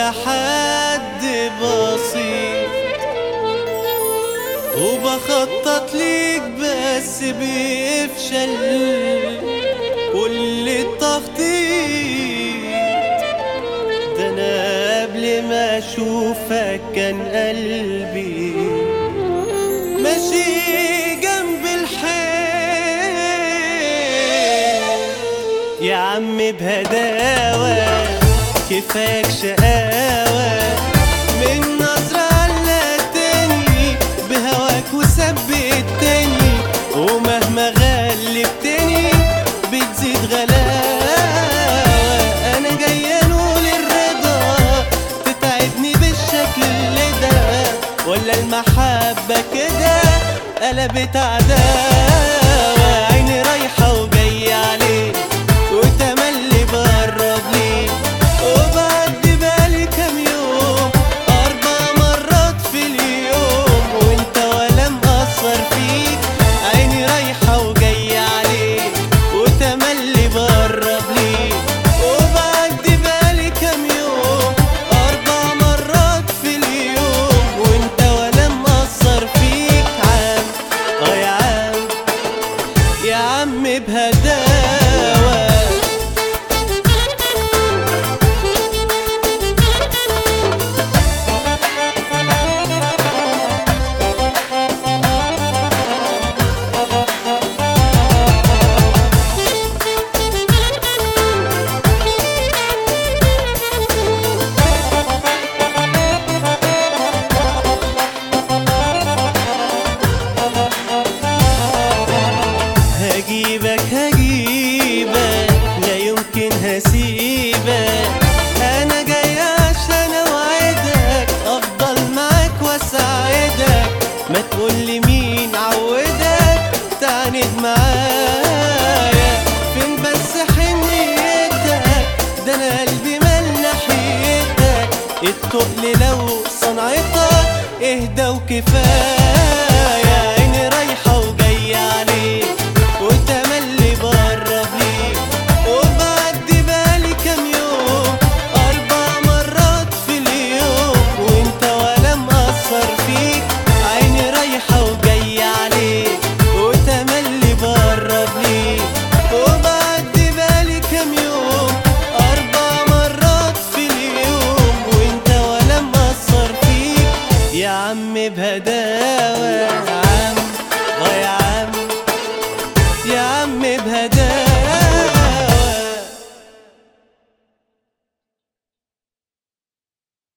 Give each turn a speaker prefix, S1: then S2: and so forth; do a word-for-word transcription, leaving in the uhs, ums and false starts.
S1: ولا حد بسيط، وبخطط ليك بس بيفشل كل التخطيط. ده انا قبل ما اشوفك كان قلبي ماشي جنب الحيط. يا عم بهداوة كفاك شقاوة، من نظرة قلقتني بهواك وثبتني، ومهما غلبتني بتزيد غلاوة. أنا جاية نقول الرضا تتعبني بالشكل ده، ولا المحبة كده قلبت عداوة؟ عيني رايحة وجاية عليك وتملي بقرب ليك، وبعدي بالي كام يوم أربع مرات في اليوم وانت ولا مقصر فيك. عيني رايحة وجاية عليك وتملي بقرب ليك، وبعدي بالي كام يوم أربع مرات في اليوم وانت ولا مقصر فيك. عام اه يا عم يا عم بهداوة. هجيبك هجيبك لا يمكن هسيبك، انا جاي عشان اوعدك افضل معاك واساعدك. ما تقولي مين عودك تعاند معايا، فين بس حنيتك؟ ده انا قلبي مال ناحيتك. التقل لو صنعتك اهدى وكفايه.